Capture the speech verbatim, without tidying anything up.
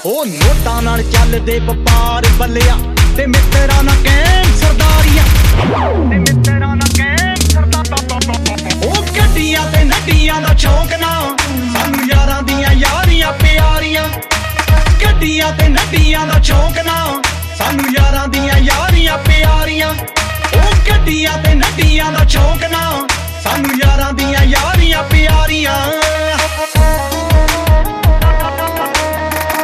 ਉਹ ਨੋਟਾਂ ਨਾਲ ਚੱਲਦੇ ਵਪਾਰ ਬੱਲਿਆ ਤੇ ਮਿੱਤਰਾਂ ਨਾਲ ਕਹਿਣ ਸਰਦਾਰੀਆਂ ਤੇ ਮਿੱਤਰਾਂ ਨਾਲ ਕਹਿਣ ਸਰਦਾਰੀਆਂ। ਉਹ ਗੱਡੀਆਂ ਤੇ ਨੱਡੀਆਂ ਦਾ ਸ਼ੌਕ ਨਾ ਸਾਨੂੰ ਯਾਰਾਂ ਦੀਆਂ ਯਾਰੀਆਂ ਪਿਆਰੀਆਂ। ਗੱਡੀਆਂ ਤੇ ਨੱਡੀਆਂ ਦਾ ਸ਼ੌਕ ਨਾ ਸਾਨੂੰ ਯਾਰਾਂ ਦੀਆਂ ਯਾਰੀਆਂ ਪਿਆਰੀਆਂ। ਉਹ ਗੱਡੀਆਂ ਤੇ ਨੱਡੀਆਂ ਦਾ ਸ਼ੌਕ ਨਾ ਸਾਨੂੰ ਯਾਰਾਂ ਦੀਆਂ ਯਾਰੀਆਂ ਪਿਆਰੀਆਂ।